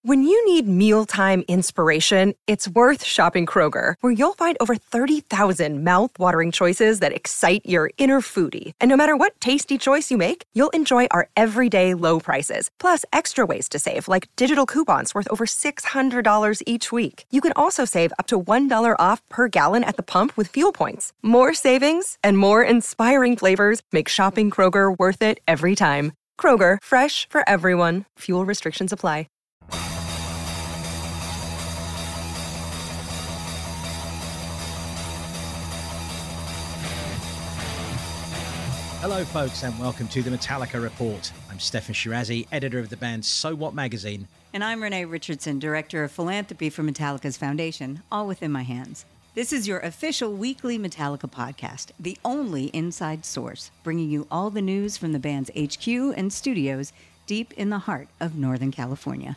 When you need mealtime inspiration, it's worth shopping Kroger, where you'll find over 30,000 mouth-watering choices that excite your inner foodie. And no matter what tasty choice you make, you'll enjoy our everyday low prices, plus extra ways to save, like digital coupons worth over $600 each week. You can also save up to $1 off per gallon at the pump with fuel points. More savings and more inspiring flavors make shopping Kroger worth it every time. Kroger, fresh for everyone. Fuel restrictions apply. Hello, folks, and welcome to the Metallica Report. I'm Stefan Shirazi, editor of the band So What magazine. And I'm Renee Richardson, director of philanthropy for Metallica's foundation, all within my hands. This is your official weekly Metallica podcast, the only inside source, bringing you all the news from the band's HQ and studios deep in the heart of Northern California.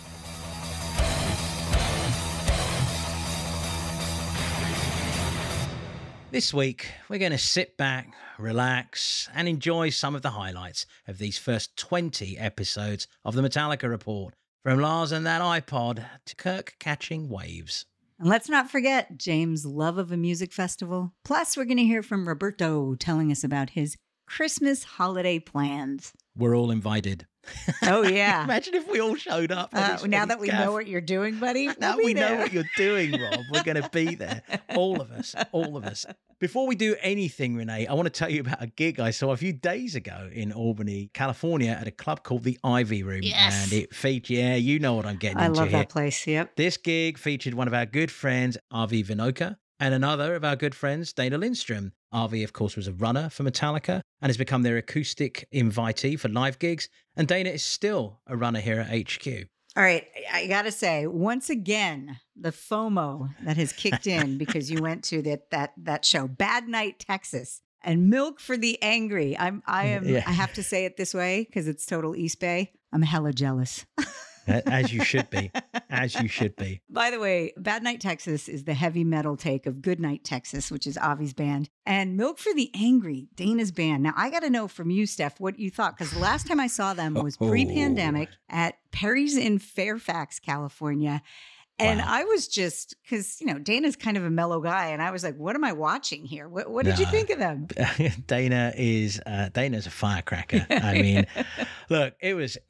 This week, we're going to sit back, relax, and enjoy some of the highlights of these first 20 episodes of the Metallica Report, from Lars and that iPod to Kirk catching waves. And let's not forget James' love of a music festival. Plus, we're going to hear from Roberto telling us about his Christmas holiday plans. We're all invited. Oh, yeah. Imagine if we all showed up. Now that we know what you're doing, buddy. Now we know what you're doing, Rob. We're going to be there. All of us. All of us. Before we do anything, Renee, I want to tell you about a gig I saw a few days ago in Albany, California, at a club called the Ivy Room. Yes. And it featured, you know what I'm getting into I love here. that place, yep. This gig featured one of our good friends, Avi Vinoka, and another of our good friends, Dana Lindstrom. Avi, of course, was a runner for Metallica and has become their acoustic invitee for live gigs. And Dana is still a runner here at HQ. All right. I got to say, once again, the FOMO that has kicked in because you went to that show, Bad Night, Texas, and Milk for the Angry. I have to say it this way because it's total East Bay. I'm hella jealous. As you should be. As you should be. By the way, Bad Night, Texas is the heavy metal take of Good Night, Texas, which is Avi's band. And Milk for the Angry, Dana's band. Now, I got to know from you, Steph, what you thought. Because the last time I saw them was pre-pandemic at Perry's in Fairfax, California. And I was just, because, Dana's kind of a mellow guy. And I was like, what am I watching here? What did you think of them? Dana's a firecracker. I mean, look, it was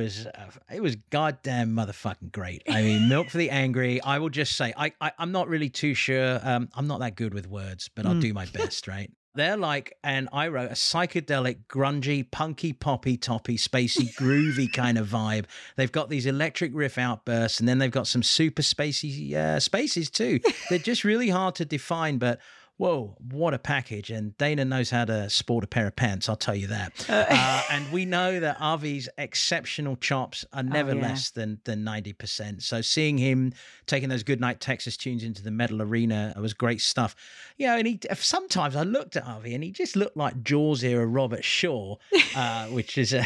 goddamn motherfucking great. I mean, Milk for the Angry. I will just say, I'm not really too sure. I'm not that good with words, but I'll do my best, right? They're like, and I wrote a psychedelic, grungy, punky, poppy, toppy, spacey, groovy kind of vibe. They've got these electric riff outbursts, and then they've got some super spacey spaces too. They're just really hard to define, but whoa, what a package. And Dana knows how to sport a pair of pants, I'll tell you that. And we know that Avi's exceptional chops are never less than 90%. So seeing him taking those Goodnight Texas tunes into the metal arena was great stuff. And sometimes I looked at Avi and he just looked like Jaws era Robert Shaw, which is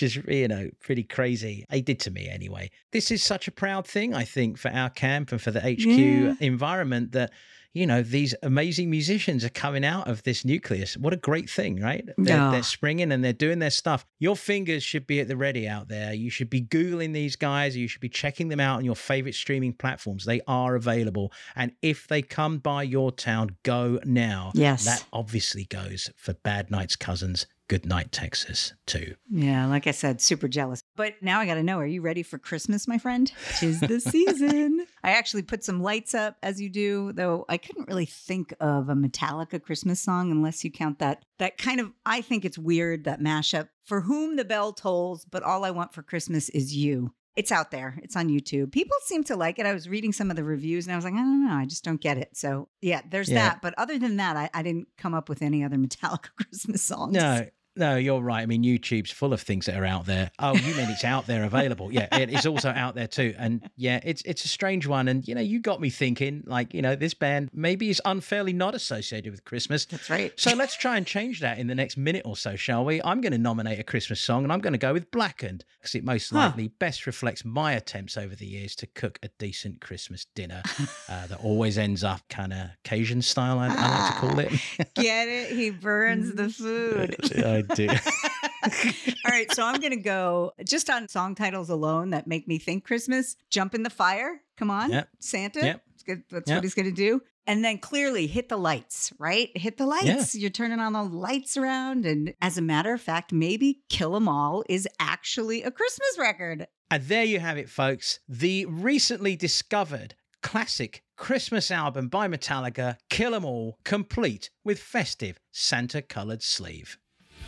pretty crazy. He did to me anyway. This is such a proud thing, I think, for our camp and for the HQ environment that these amazing musicians are coming out of this nucleus. What a great thing, right? They're springing and they're doing their stuff. Your fingers should be at the ready out there. You should be Googling these guys. You should be checking them out on your favorite streaming platforms. They are available. And if they come by your town, go now. Yes. That obviously goes for Bad Night's cousins, Good Night, Texas, too. Yeah, like I said, super jealous. But now I got to know, are you ready for Christmas, my friend? 'Tis the season. I actually put some lights up, as you do, though I couldn't really think of a Metallica Christmas song unless you count that kind of, I think it's weird, that mashup. For whom the bell tolls, but all I want for Christmas is you. It's out there. It's on YouTube. People seem to like it. I was reading some of the reviews and I was like, I don't know. I just don't get it. So yeah, there's that. But other than that, I didn't come up with any other Metallica Christmas songs. No, you're right. I mean, YouTube's full of things that are out there. Oh, you mean it's out there available? Yeah, it is also out there too. And yeah, it's a strange one. And, you got me thinking, like, this band maybe is unfairly not associated with Christmas. That's right. So let's try and change that in the next minute or so, shall we? I'm going to nominate a Christmas song and I'm going to go with Blackened because it most likely best reflects my attempts over the years to cook a decent Christmas dinner that always ends up kind of Cajun style, I like to call it. Get it? He burns the food. I do. All right, so I'm going to go just on song titles alone that make me think Christmas. Jump in the Fire. Come on, Yep. Santa. Yep. That's what he's going to do. And then clearly hit the lights, right? Hit the lights. You're turning on the lights around. And as a matter of fact, maybe Kill 'Em All is actually a Christmas record. And there you have it, folks. The recently discovered classic Christmas album by Metallica, Kill 'Em All, complete with festive Santa-coloured sleeve.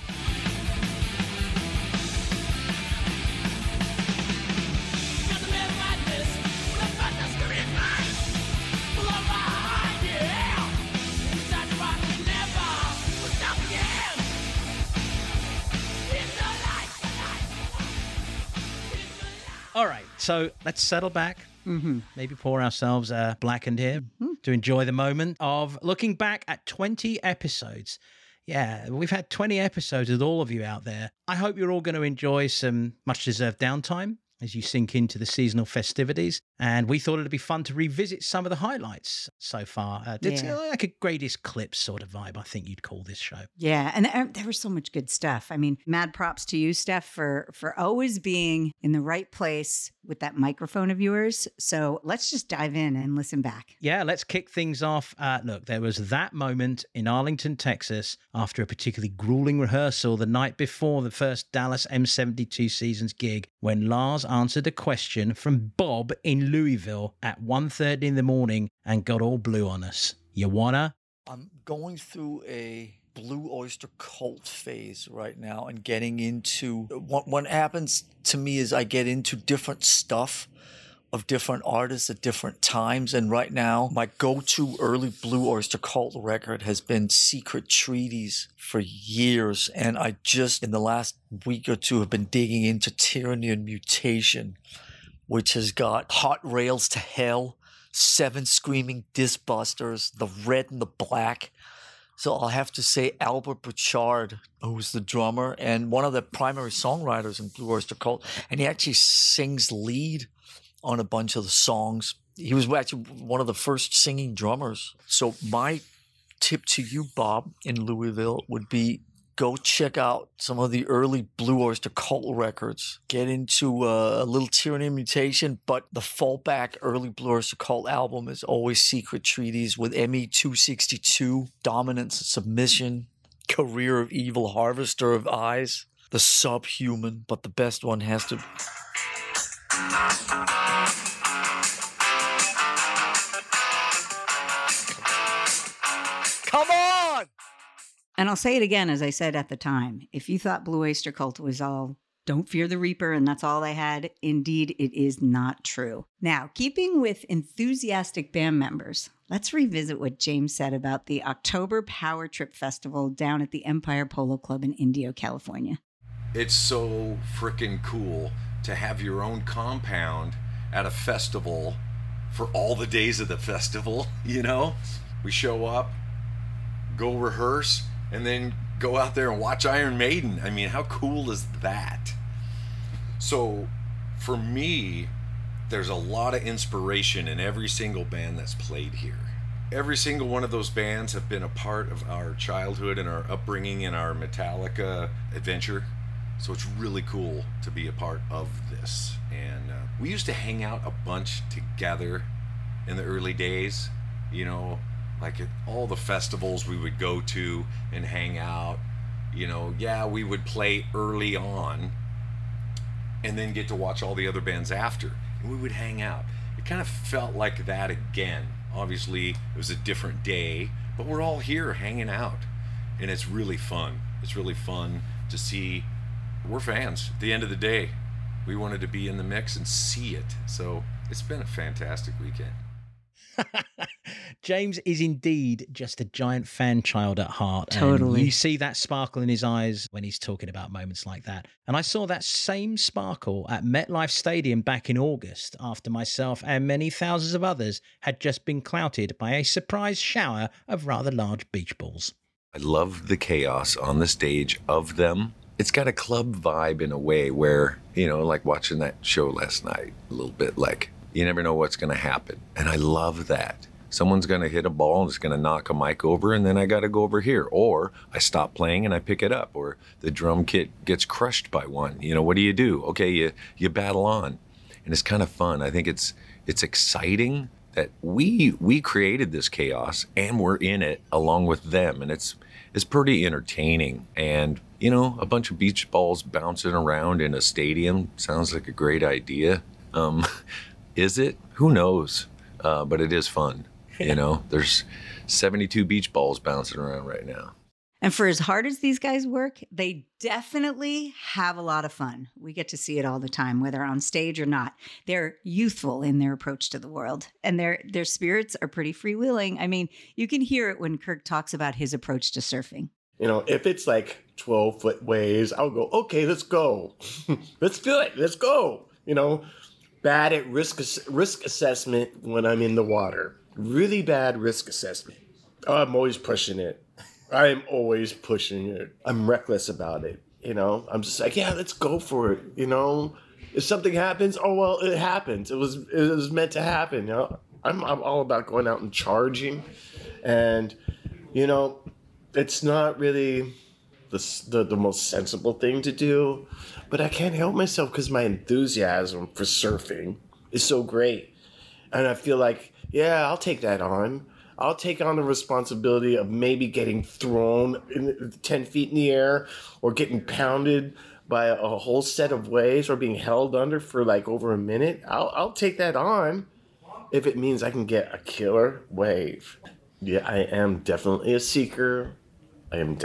All right, so let's settle back. Maybe pour ourselves a blackened here to enjoy the moment of looking back at 20 episodes. Yeah, we've had 20 episodes with all of you out there. I hope you're all going to enjoy some much-deserved downtime as you sink into the seasonal festivities. And we thought it'd be fun to revisit some of the highlights so far. It's like a greatest clips sort of vibe, I think you'd call this show. Yeah, and there was so much good stuff. I mean, mad props to you, Steph, for always being in the right place with that microphone of yours. So let's just dive in and listen back. Yeah, let's kick things off. Look, there was that moment in Arlington, Texas, after a particularly grueling rehearsal the night before the first Dallas M72 season's gig, when Lars answered a question from Bob in Louisville at 1:30 in the morning and got all blue on us. You wanna? I'm going through a Blue Oyster Cult phase right now and getting into what happens to me is I get into different stuff of different artists at different times. And right now, my go-to early Blue Oyster Cult record has been Secret Treaties for years. And I just, in the last week or two, have been digging into Tyranny and Mutation, which has got Hot Rails to Hell, Seven Screaming Disbusters, The Red and the Black. So I'll have to say Albert Burchard, who's the drummer and one of the primary songwriters in Blue Oyster Cult. And he actually sings lead on a bunch of the songs. He was actually one of the first singing drummers. So my tip to you, Bob, in Louisville would be go check out some of the early Blue Oyster Cult records. Get into a little Tyranny and Mutation, but the fallback early Blue Oyster Cult album is always Secret Treaties with ME262, Dominance and Submission, Career of Evil, Harvester of Eyes, The Subhuman, but the best one has to... Come on! And I'll say it again, as I said at the time. If you thought Blue Oyster Cult was all Don't Fear the Reaper and that's all they had, indeed, it is not true. Now, keeping with enthusiastic band members, let's revisit what James said about the October Power Trip Festival down at the Empire Polo Club in Indio, California. It's so freaking cool to have your own compound at a festival for all the days of the festival, you know? We show up, go rehearse, and then go out there and watch Iron Maiden. I mean, how cool is that? So for me, there's a lot of inspiration in every single band that's played here. Every single one of those bands have been a part of our childhood and our upbringing and our Metallica adventure. So it's really cool to be a part of this. And we used to hang out a bunch together in the early days, you know, like at all the festivals we would go to and hang out, you know, yeah, we would play early on and then get to watch all the other bands after. And we would hang out. It kind of felt like that again. Obviously, it was a different day, but we're all here hanging out. And it's really fun. It's really fun to see. We're fans. At the end of the day, we wanted to be in the mix and see it. So it's been a fantastic weekend. James is indeed just a giant fan child at heart. Totally. And you see that sparkle in his eyes when he's talking about moments like that. And I saw that same sparkle at MetLife Stadium back in August after myself and many thousands of others had just been clouted by a surprise shower of rather large beach balls. I love the chaos on the stage of them. It's got a club vibe in a way where, you know, like watching that show last night, a little bit like, you never know what's going to happen. And I love that. Someone's going to hit a ball and it's going to knock a mic over, and then I got to go over here. Or I stop playing and I pick it up, or the drum kit gets crushed by one. You know, what do? Okay, you battle on. And it's kind of fun. I think it's exciting that we created this chaos and we're in it along with them. And it's pretty entertaining. And, you know, a bunch of beach balls bouncing around in a stadium sounds like a great idea. Is it? Who knows? But it is fun. You know, there's 72 beach balls bouncing around right now. And for as hard as these guys work, they definitely have a lot of fun. We get to see it all the time, whether on stage or not. They're youthful in their approach to the world, and their spirits are pretty freewheeling. I mean, you can hear it when Kirk talks about his approach to surfing. You know, if it's like 12-foot waves, I'll go, okay, let's go. Let's do it. Let's go. You know, bad at risk assessment when I'm in the water. Really bad risk assessment. I'm always pushing it. I'm always pushing it. I'm reckless about it. You know, I'm just like, yeah, let's go for it. You know, if something happens, oh, well, it happens. It was meant to happen. You know, I'm all about going out and charging. And, you know, it's not really the most sensible thing to do, but I can't help myself because my enthusiasm for surfing is so great. And I feel like, yeah, I'll take that on. I'll take on the responsibility of maybe getting thrown 10 feet in the air or getting pounded by a whole set of waves or being held under for like over a minute. I'll take that on if it means I can get a killer wave. Yeah, I am definitely a seeker. And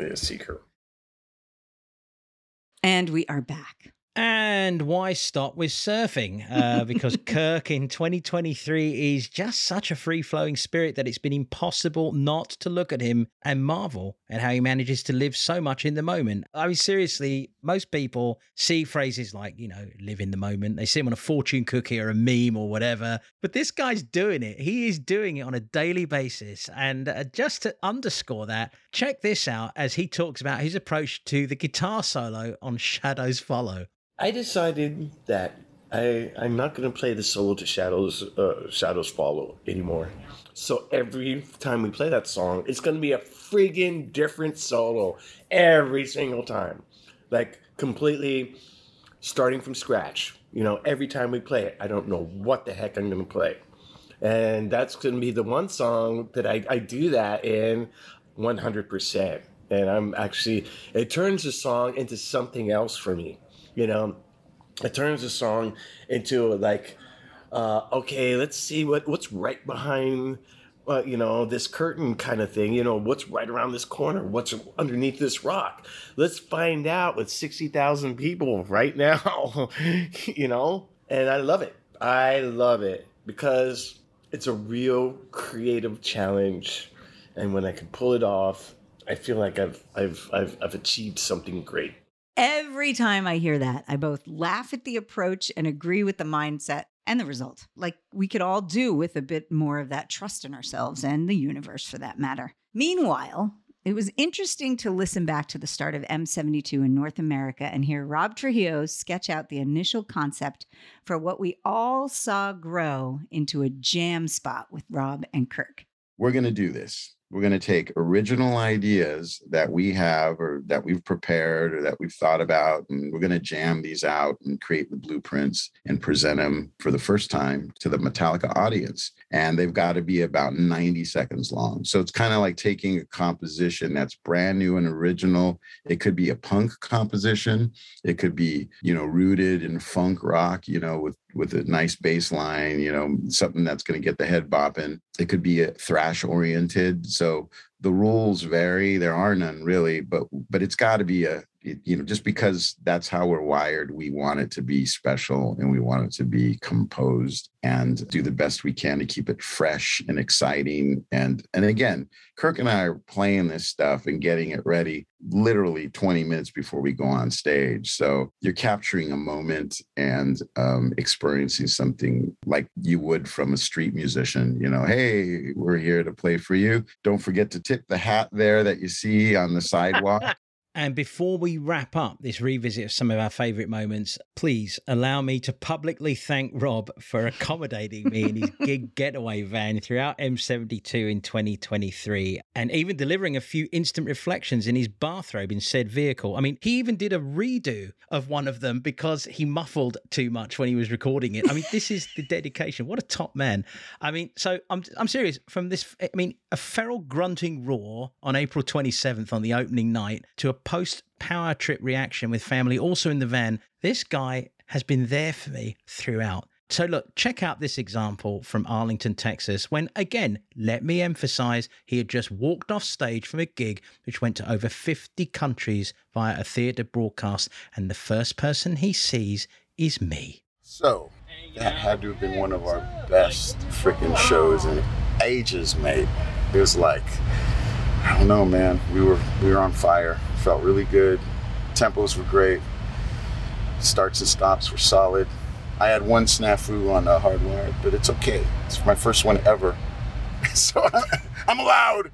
we are back. And why stop with surfing? Because Kirk in 2023 is just such a free-flowing spirit that it's been impossible not to look at him and marvel at how he manages to live so much in the moment. I mean, seriously, most people see phrases like, you know, live in the moment. They see him on a fortune cookie or a meme or whatever. But this guy's doing it. He is doing it on a daily basis. And just to underscore that, check this out as he talks about his approach to the guitar solo on Shadows Follow. I decided that I'm not going to play the solo to Shadows Follow anymore. So every time we play that song, it's going to be a friggin' different solo every single time. Like completely starting from scratch. You know, every time we play it, I don't know what the heck I'm going to play. And that's going to be the one song that I do that in 100%. And it turns the song into something else for me. You know, it turns the song into like, okay, let's see what's right behind, you know, this curtain kind of thing. You know, what's right around this corner? What's underneath this rock? Let's find out with 60,000 people right now, you know, and I love it. I love it because it's a real creative challenge. And when I can pull it off, I feel like I've achieved something great. Every time I hear that, I both laugh at the approach and agree with the mindset and the result. Like we could all do with a bit more of that trust in ourselves and the universe for that matter. Meanwhile, it was interesting to listen back to the start of M72 in North America and hear Rob Trujillo sketch out the initial concept for what we all saw grow into a jam spot with Rob and Kirk. We're going to do this. We're going to take original ideas that we have or that we've prepared or that we've thought about, and we're going to jam these out and create the blueprints and present them for the first time to the Metallica audience. And they've got to be about 90 seconds long. So it's kind of like taking a composition that's brand new and original. It could be a punk composition. It could be, you know, rooted in funk rock, you know, with a nice bass line, you know, something that's going to get the head bopping. It could be a thrash oriented. So the rules vary. There are none really, but it's got to be just because that's how we're wired, we want it to be special and we want it to be composed and do the best we can to keep it fresh and exciting. And again, Kirk and I are playing this stuff and getting it ready literally 20 minutes before we go on stage. So you're capturing a moment and experiencing something like you would from a street musician. You know, hey, we're here to play for you. Don't forget to tip the hat there that you see on the sidewalk. And before we wrap up this revisit of some of our favourite moments, please allow me to publicly thank Rob for accommodating me in his gig getaway van throughout M72 in 2023, and even delivering a few instant reflections in his bathrobe in said vehicle. I mean, he even did a redo of one of them because he muffled too much when he was recording it. I mean, this is the dedication. What a top man. I mean, so I'm serious. From this, I mean, a feral grunting roar on April 27th on the opening night to a post-power trip reaction with family also in the van. This guy has been there for me throughout. So look, check out this example from Arlington, Texas, when, again, let me emphasize, he had just walked off stage from a gig which went to over 50 countries via a theater broadcast, and the first person he sees is me. So, that had to have been one of our best freaking shows in ages, mate. It was like, I don't know, man. We were on fire. Felt really good. Tempos were great. Starts and stops were solid. I had one snafu on Hardwired, but it's okay. It's my first one ever. So I'm allowed.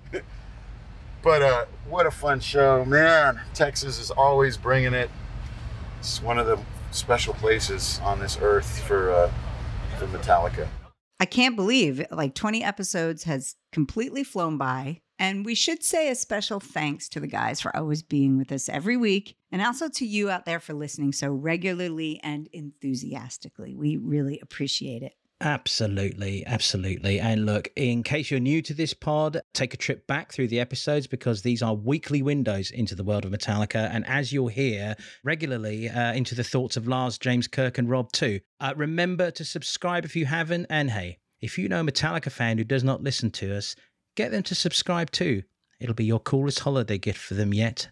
But what a fun show, man. Texas is always bringing it. It's one of the special places on this earth for Metallica. I can't believe like 20 episodes has completely flown by. And we should say a special thanks to the guys for always being with us every week, and also to you out there for listening so regularly and enthusiastically. We really appreciate it. Absolutely, absolutely. And look, in case you're new to this pod, take a trip back through the episodes because these are weekly windows into the world of Metallica. And as you'll hear regularly into the thoughts of Lars, James, Kirk and Rob too. Remember to subscribe if you haven't. And hey, if you know a Metallica fan who does not listen to us, get them to subscribe too. It'll be your coolest holiday gift for them yet.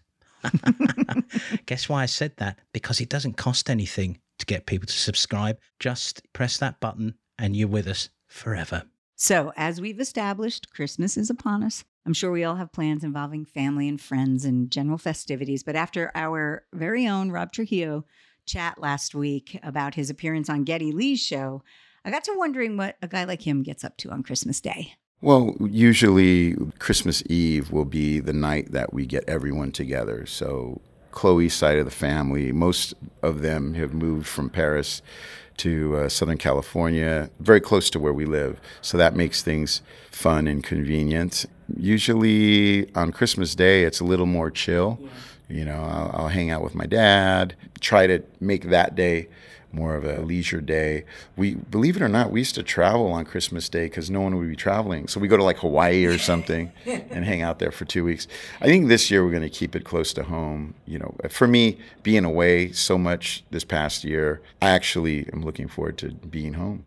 Guess why I said that? Because it doesn't cost anything to get people to subscribe. Just press that button and you're with us forever. So, as we've established, Christmas is upon us. I'm sure we all have plans involving family and friends and general festivities. But after our very own Rob Trujillo chat last week about his appearance on Geddy Lee's show, I got to wondering what a guy like him gets up to on Christmas Day. Well, usually Christmas Eve will be the night that we get everyone together. So Chloe's side of the family, most of them have moved from Paris to Southern California, very close to where we live. So that makes things fun and convenient. Usually on Christmas Day, it's a little more chill. You know, I'll hang out with my dad, try to make that day more of a leisure day. We, believe it or not, we used to travel on Christmas Day because no one would be traveling. So we go to like Hawaii or something and hang out there for 2 weeks. I think this year we're going to keep it close to home. You know, for me, being away so much this past year, I actually am looking forward to being home.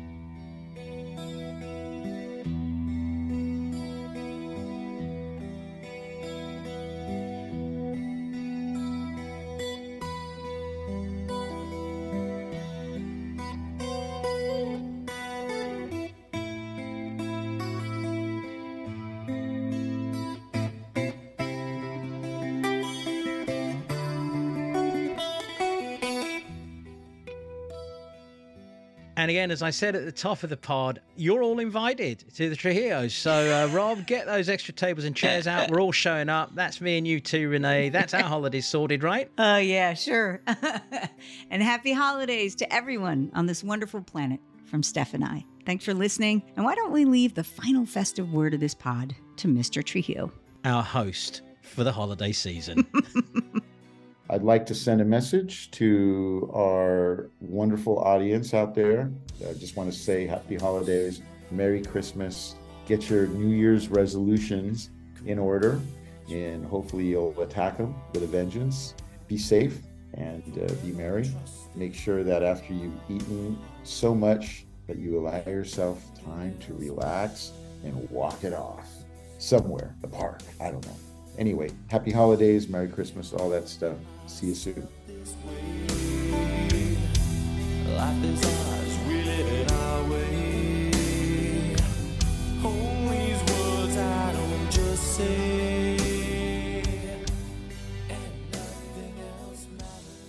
And again, as I said at the top of the pod, you're all invited to the Trujillos. So, Rob, get those extra tables and chairs out. We're all showing up. That's me and you too, Renee. That's our holidays sorted, right? Oh, yeah, sure. And happy holidays to everyone on this wonderful planet from Steph and I. Thanks for listening. And why don't we leave the final festive word of this pod to Mr. Trujillo, our host for the holiday season. I'd like to send a message to our wonderful audience out there. I just want to say happy holidays, Merry Christmas. Get your New Year's resolutions in order, and hopefully you'll attack them with a vengeance. Be safe and be merry. Make sure that after you've eaten so much that you allow yourself time to relax and walk it off somewhere, the park, I don't know. Anyway, happy holidays, Merry Christmas, all that stuff. See you soon. Life is ours, we live it our way. Hold these words I don't just say, and nothing else matters.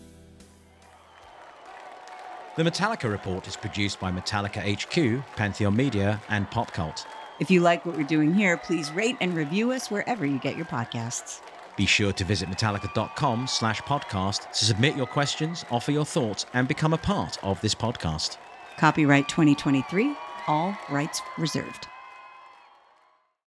The Metallica Report is produced by Metallica HQ, Pantheon Media, and Pop Cult. If you like what we're doing here, please rate and review us wherever you get your podcasts. Be sure to visit Metallica.com/podcast to submit your questions, offer your thoughts, and become a part of this podcast. Copyright 2023, all rights reserved.